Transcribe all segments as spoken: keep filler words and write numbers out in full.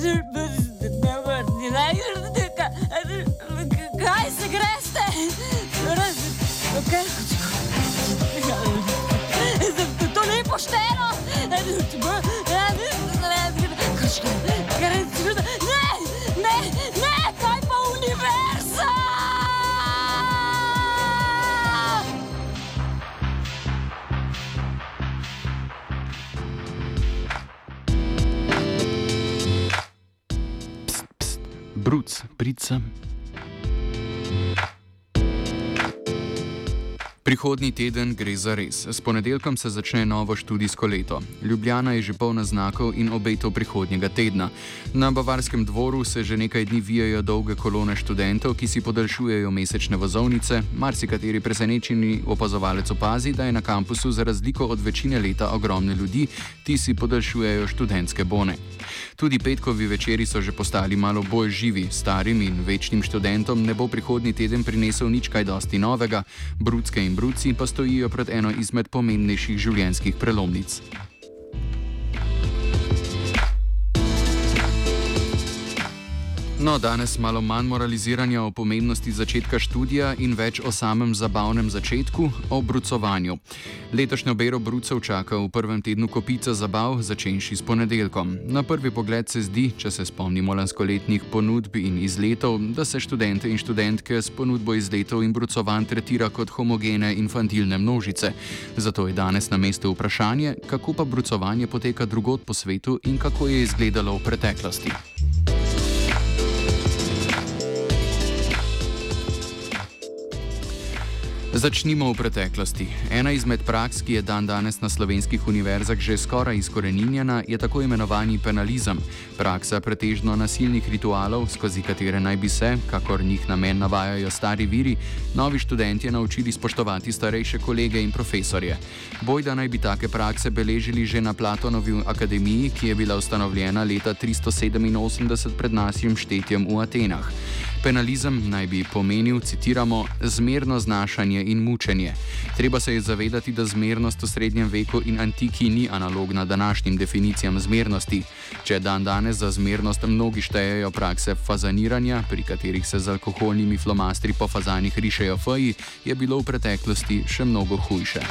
Kaj se greste? To ni pošteno! Ne, ne, ne, kaj pa univerza? Pst, pst, Bruc, prid sem. Prihodnji teden gre za res. S ponedeljkom se začne novo študijsko leto. Ljubljana je že polna znakov in obetov prihodnjega tedna. Na Bavarskem dvoru se že nekaj dni vijajo dolge kolone študentov, ki si podaljšujejo mesečne vozovnice. Marsikateri presenečeni opazovalec opazi, da je na kampusu za razliko od večine leta ogromno ljudi, ti si podaljšujejo študentske bone. Tudi petkovi večeri so že postali malo bolj živi. Starim in večnim študentom ne bo prihodnji teden prinesel nič kaj dosti novega. Brucke in bruci pa stojijo pred eno izmed pomembnejših življenjskih prelomnic. No, danes malo manj moraliziranja o pomembnosti začetka študija in več o samem zabavnem začetku, o brucovanju. Letošnjo bero brucev čaka v prvem tednu kopica zabav, začenši s ponedeljkom. Na prvi pogled se zdi, če se spomnimo lanskoletnih ponudb in izletov, da se študente in študentke s ponudbo izletov in brucovanj tretira kot homogene infantilne množice. Zato je danes na mestu vprašanje, kako pa brucovanje poteka drugod po svetu in kako je izgledalo v preteklosti. Začnimo v preteklosti. Ena izmed praks, ki je dan danes na slovenskih univerzah že skoraj izkoreninjena, je tako imenovani penalizem. Praksa pretežno nasilnih ritualov, skozi katere naj bi se, kakor njih namen navajajo stari viri, novi študentje naučili spoštovati starejše kolege in profesorje. Bojda naj bi take prakse beležili že na Platonovi akademiji, ki je bila ustanovljena leta tristo sedeminosemdeset pred našim štetjem v Atenah. Penalizem naj bi pomenil, citiramo, zmerno znašanje in mučenje. Treba se je zavedati, da zmernost v srednjem veku in antiki ni analogna današnjim definicijam zmernosti. Če dan danes za zmernost mnogi štejejo prakse fazaniranja, pri katerih se z alkoholnimi flomastri po fazanih rišejo feji, je bilo v preteklosti še mnogo hujše.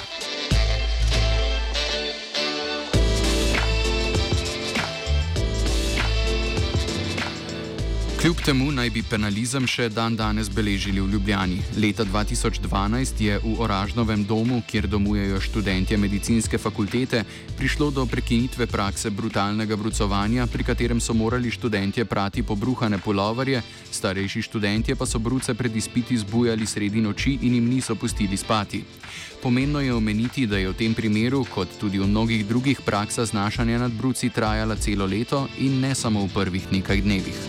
Kljub temu naj bi penalizem še dan danes beležili v Ljubljani. Leta dva tisoč dvanajst je v Oražnovem domu, kjer domujejo študentje medicinske fakultete, prišlo do prekinitve prakse brutalnega brucovanja, pri katerem so morali študentje prati pobruhane puloverje, starejši študentje pa so bruce pred izpiti zbujali sredi noči in jim niso pustili spati. Pomembno je omeniti, da je v tem primeru, kot tudi v mnogih drugih praksa znašanja nad bruci, trajala celo leto in ne samo v prvih nekaj dnevih.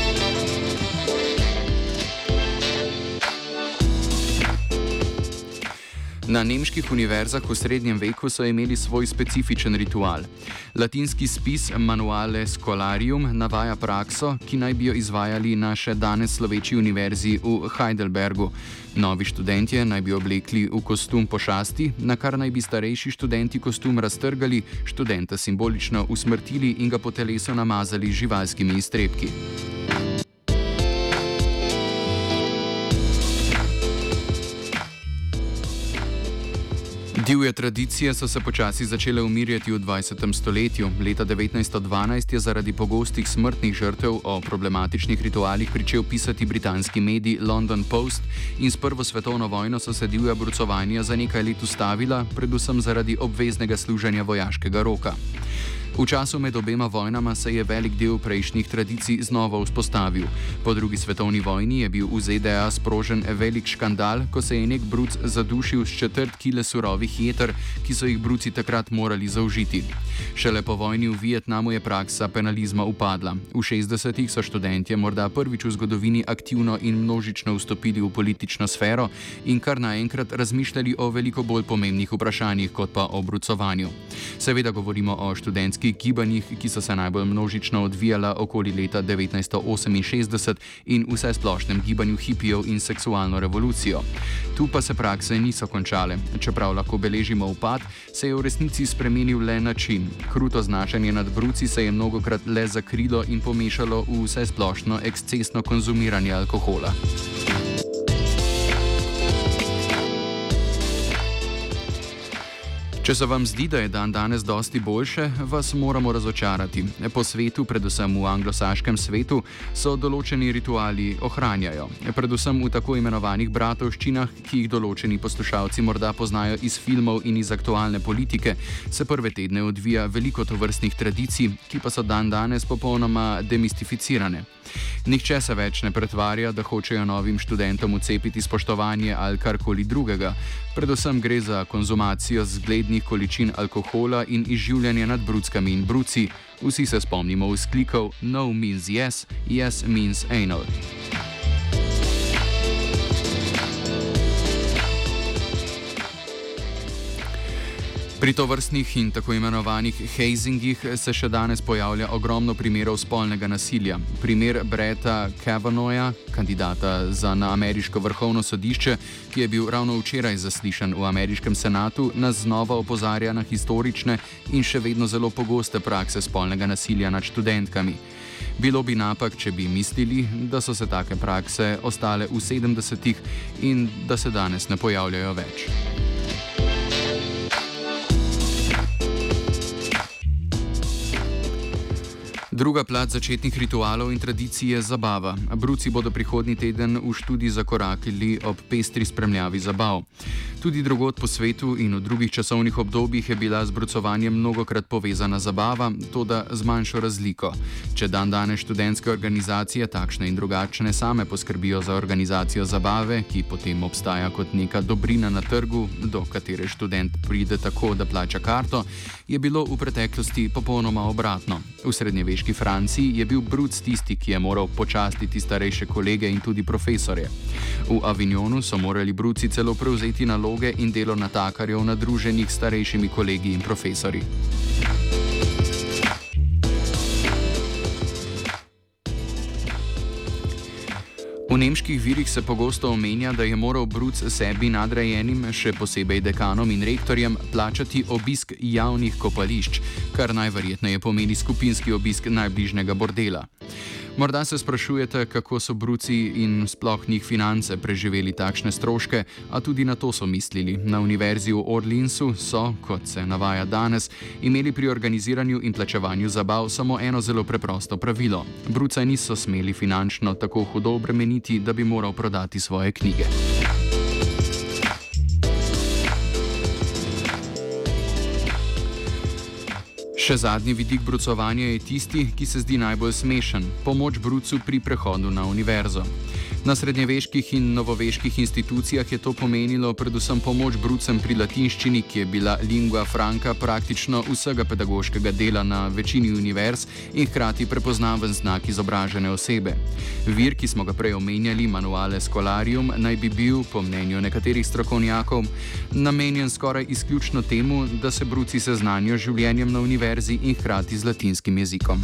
Na nemških univerzah v srednjem veku so imeli svoj specifičen ritual. Latinski spis Manuale Scholarium navaja prakso, ki naj bi jo izvajali na še danes sloveči univerzi v Heidelbergu. Novi študentje naj bi oblekli v kostum pošasti, na kar naj bi starejši študenti kostum raztrgali, študenta simbolično usmrtili in ga po telesu namazali z živalskimi iztrebki. Divje tradicije so se počasi začele umirjati v dvajsetem stoletju. Leta devetnajststo dvanajst je zaradi pogostih smrtnih žrtev o problematičnih ritualih pričel pisati britanski medij London Post in s prvo svetovno vojno so se divja brucovanja za nekaj let ustavila, predvsem zaradi obveznega služenja vojaškega roka. V času med obema vojnama se je velik del prejšnjih tradicij znova vzpostavil. Po drugi svetovni vojni je bil v Z D A sprožen velik škandal, ko se je nek bruc zadušil s četrt kile surovih jeter, ki so jih bruci takrat morali zaužiti. Šele po vojni v Vietnamu je praksa penalizma upadla. V šestdesetih so študentje morda prvič v zgodovini aktivno in množično vstopili v politično sfero in kar naenkrat razmišljali o veliko bolj pomembnih vprašanjih kot pa o brucovanju. Seveda govorimo o študentskih študentskih gibanjih, ki so se najbolj množično odvijala okoli leta devetnajststo oseminšestdeset in vsesplošnem gibanju hipijev in seksualno revolucijo. Tu pa se prakse niso končale. Čeprav lahko beležimo upad, se je v resnici spremenil le način. Kruto znašanje nad bruci se je mnogokrat le zakrilo in pomešalo v vsesplošno ekscesno konzumiranje alkohola. Če se vam zdi, da je dan danes dosti boljše, vas moramo razočarati. Po svetu, predvsem v anglosaškem svetu, so določeni rituali ohranjajo. Predvsem v tako imenovanih bratovščinah, ki jih določeni poslušalci morda poznajo iz filmov in iz aktualne politike, se prve tedne odvija veliko tovrstnih tradicij, ki pa so dan danes popolnoma demistificirane. Nihče se več ne pretvarja, da hočejo novim študentom vcepiti spoštovanje ali karkoli drugega. Predvsem gre za konzumacijo zglednih količin alkohola in izživljanje nad bruckami in bruci. Vsi se spomnimo vzklikov "No means yes, yes means anal". Pri tovrstnih in tako imenovanih hazingih se še danes pojavlja ogromno primerov spolnega nasilja. Primer Bretta Kavanagha, kandidata za na ameriško vrhovno sodišče, ki je bil ravno včeraj zaslišan v ameriškem senatu, nas znova opozarja na historične in še vedno zelo pogoste prakse spolnega nasilja nad študentkami. Bilo bi napak, če bi mislili, da so se take prakse ostale v sedemdesetih in da se danes ne pojavljajo več. Druga plat začetnih ritualov in tradicij je zabava. Bruci bodo prihodnji teden v študij zakorakali ob pestri spremljavi zabav. Tudi drugod po svetu in v drugih časovnih obdobjih je bila z brucovanjem mnogokrat povezana zabava, toda z manjšo razliko. Če dan danes študentske organizacije, takšne in drugačne, same poskrbijo za organizacijo zabave, ki potem obstaja kot neka dobrina na trgu, do katere študent pride tako, da plača karto, je bilo v preteklosti popolnoma obratno. V srednjeveški Franciji je bil bruc tisti, ki je moral počastiti starejše kolege in tudi profesorje. V Avignonu so morali bruci celo prevzeti naloge in delo natakarjev nadruženih starejšimi kolegi in profesorji. V nemških virih se pogosto omenja, da je moral bruc sebi nadrejenim, še posebej dekanom in rektorjem, plačati obisk javnih kopališč, kar najverjetneje pomeni skupinski obisk najbližnjega bordela. Morda se sprašujete, kako so bruci in sploh njih finance preživeli takšne stroške, a tudi na to so mislili. Na univerzi v Orleansu so, kot se navaja danes, imeli pri organiziranju in plačevanju zabav samo eno zelo preprosto pravilo. Bruca niso smeli finančno tako hudo obremeniti, da bi moral prodati svoje knjige. Še zadnji vidik brucovanja je tisti, ki se zdi najbolj smešen – pomoč brucu pri prehodu na univerzo. Na srednjeveških in novoveških institucijah je to pomenilo predvsem pomoč brucem pri latinščini, ki je bila lingua franca praktično vsega pedagoškega dela na večini univerz in hkrati prepoznaven znak izobražene osebe. Vir, ki smo ga prej omenjali, Manuale Scholarium, naj bi bil, po mnenju nekaterih strokovnjakov, namenjen skoraj izključno temu, da se bruci seznanijo z življenjem na univerzi in hkrati z latinskim jezikom.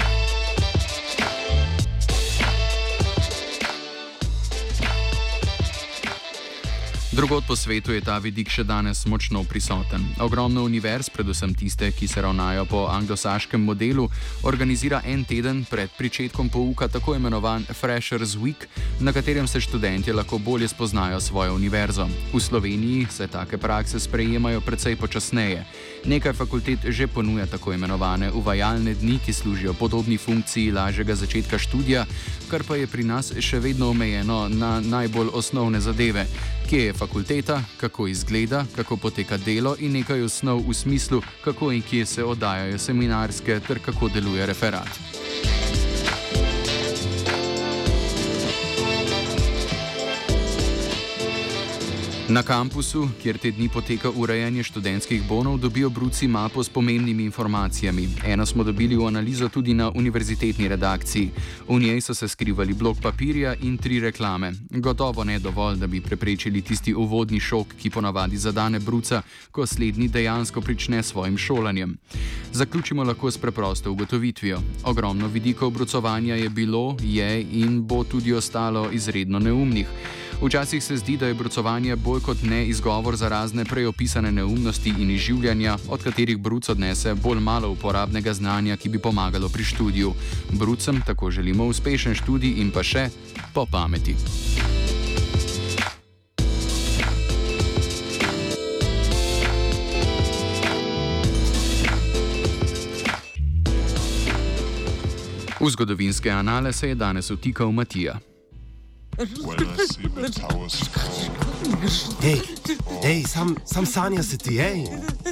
Drugod po svetu je ta vidik še danes močno prisoten. Ogromno univerz, predvsem tiste, ki se ravnajo po anglosaškem modelu, organizira en teden pred pričetkom pouka tako imenovan Freshers Week, na katerem se študentje lahko bolje spoznajo svojo univerzo. V Sloveniji se take prakse sprejemajo precej počasneje. Nekaj fakultet že ponuja tako imenovane uvajalne dni, ki služijo podobni funkciji lažjega začetka študija, kar pa je pri nas še vedno omejeno na najbolj osnovne zadeve. Kje je fakulteta, kako izgleda, kako poteka delo in nekaj osnov v smislu, kako in kje se oddajajo seminarske ter kako deluje referat. Na kampusu, kjer te dni poteka urejanje študentskih bonov, dobijo bruci mapo s pomembnimi informacijami. Eno smo dobili v analizo tudi na univerzitetni redakciji. V njej so se skrivali blok papirja in tri reklame. Gotovo ne dovolj, da bi preprečili tisti uvodni šok, ki ponavadi zadane bruca, ko slednji dejansko prične s svojim šolanjem. Zaključimo lahko s preprosto ugotovitvijo. Ogromno vidikov brucovanja je bilo, je in bo tudi ostalo izredno neumnih. Včasih se zdi, da je brucovanje bolj kot ne izgovor za razne prej opisane neumnosti in izživljanja, od katerih bruc odnese bolj malo uporabnega znanja, ki bi pomagalo pri študiju. Brucem tako želimo uspešen študij in pa še po pameti. V zgodovinske anale se je danes vtikal Matija. Hej, hej, sam, sam sanja se ti, hej.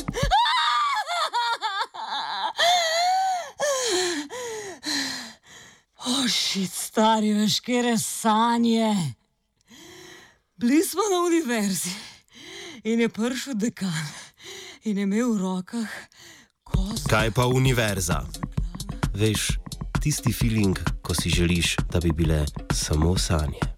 O, šit, stari, veš, kere sanje. Bili smo na univerzi in je prišel dekan in je imel v rokah kost. Kaj pa univerza? Veš, tisti feeling, ko si želiš, da bi bile samo sanje.